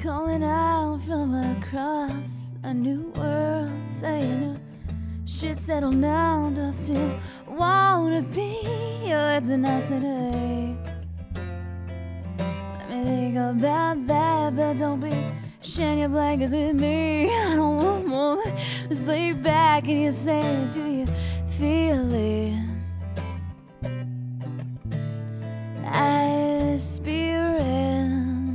calling out from across a new world, saying shit settled down. Do I still wanna be yours tonight today? Let me think about that, but don't be sharing your blankets with me. I don't want more. Let's play back and you say, do you feel it? I spirit,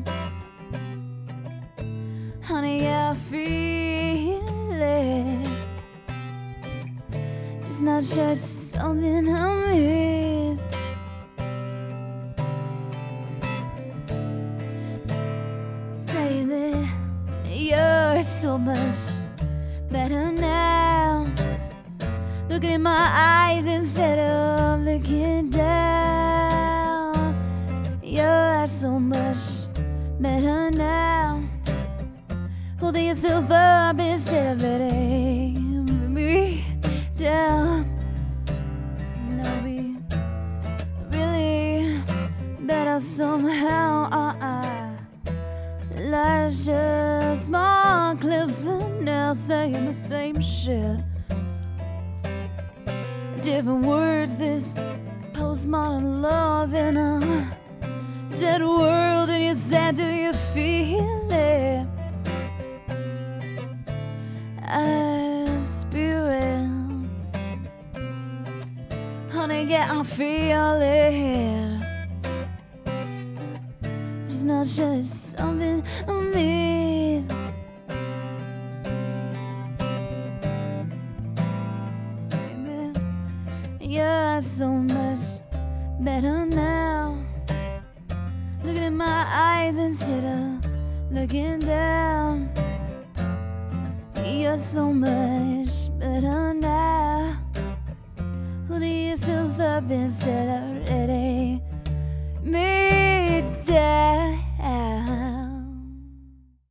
honey, I feel it. Just not sure it's something I miss. Say that you're so much better now, looking in my eyes instead of looking down. You're so much better now, holding yourself up instead of letting me down. No, be really better somehow. Life's just more clever now, saying the same shit, different words. This postmodern love in a dead world, and you said, do you feel it? I spirit, honey, yeah, I feel it. Just not sure it's something I miss. You're so much better now, looking in my eyes instead of looking down. You're so much better now, holding yourself up instead of letting me down.